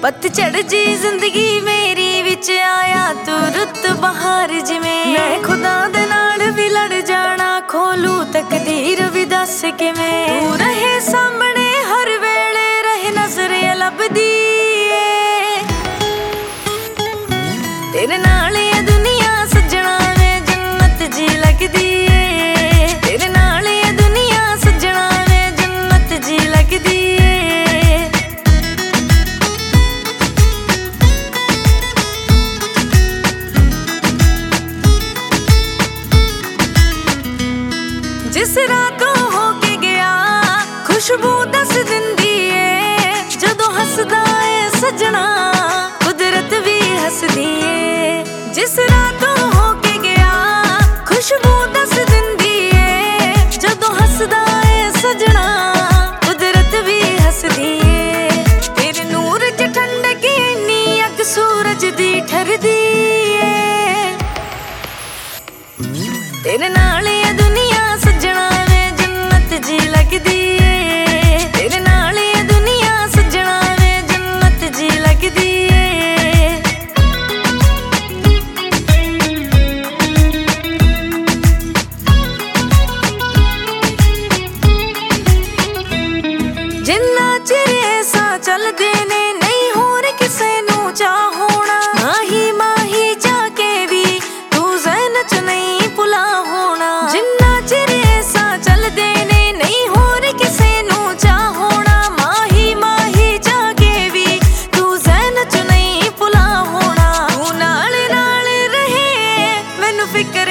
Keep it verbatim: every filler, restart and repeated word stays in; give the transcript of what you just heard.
पतझड़ जी जिंदगी मेरी विच आया तू रुत बहार जिवें मैं खुदा दे नाल भी लड़ जाना खोलू तकदीर भी दस किवें तू रहे सामने हर वेले रहे नजर लभदी तेरे नाल ये दुनिया सजना वे जन्नत जी लगदी तेरे नाल ये दुनिया सजना वे जन्नत जी लगदी जिस रातों होके गया खुशबू दस दिंदी है जदों हसदा है सजना कुदरत भी हसदी है जिस रातों होके गया खुशबू दस दिंदी है जदों हसदा है सजना कुदरत भी हसदी है तेरे नूर च ठंडक इन्नी अग सूरज दी ठरदी है तेरे नाल ये दुनिया सजना वे जन्नत जी लगदी तेरे नाल ये दुनिया सजना वे जन्नत जी लगदी जिन्ना चिर सा चलदे ने नहीं होर किसे नू चाह होना माही माही जाके भी तू ज़हन च नहीं भुला होना जिन्ना चिर सा चलदे ने नहीं होर किसे नू चाह होना माही माही जाके भी तू ज़हन च नहीं भुला होना तू नाल नाल रहे मैनू फिक्र